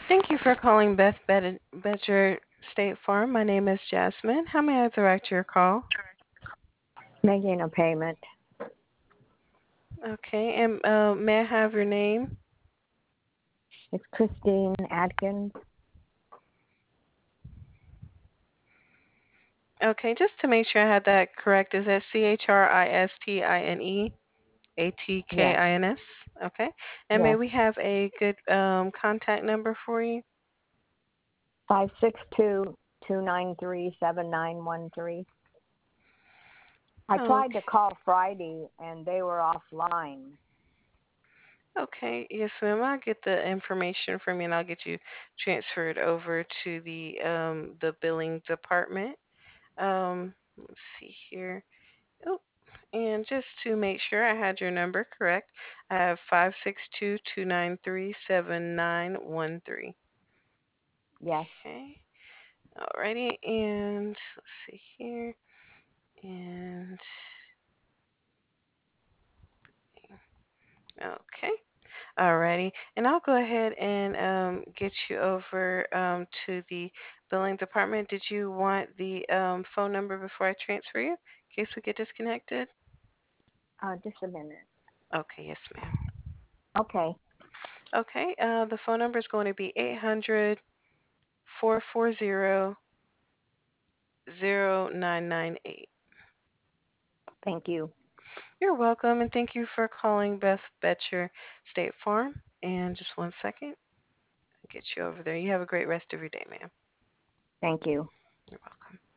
Thank you for calling Betcher State Farm. My name is Jasmine. How may I direct your call? Making a payment. Okay, and may I have your name? It's Christine Atkins. Okay, just to make sure I had that correct, is that Yes. ChristineAtkins? Okay, and may Yes. we have a good contact number for you? 562-293-7913. I tried to Okay, call Friday and they were offline. okay, yes, ma'am. I'll get the information from you, and I'll get you transferred over to the billing department. Let's see here. Oh, and just to make sure I had your number correct, I have 562-293-7913. Yes. Okay. Alrighty. And let's see here. And okay. Alrighty. And I'll go ahead and get you over to the billing department. Did you want the phone number before I transfer you in case we get disconnected? Just a minute. Okay. Yes, ma'am. Okay. Okay. The phone number is going to be 800-440-0998. Thank you. You're welcome, and thank you for calling Beth Betcher State Farm. And just one second, I'll get you over there. You have a great rest of your day, ma'am. Thank you. You're welcome.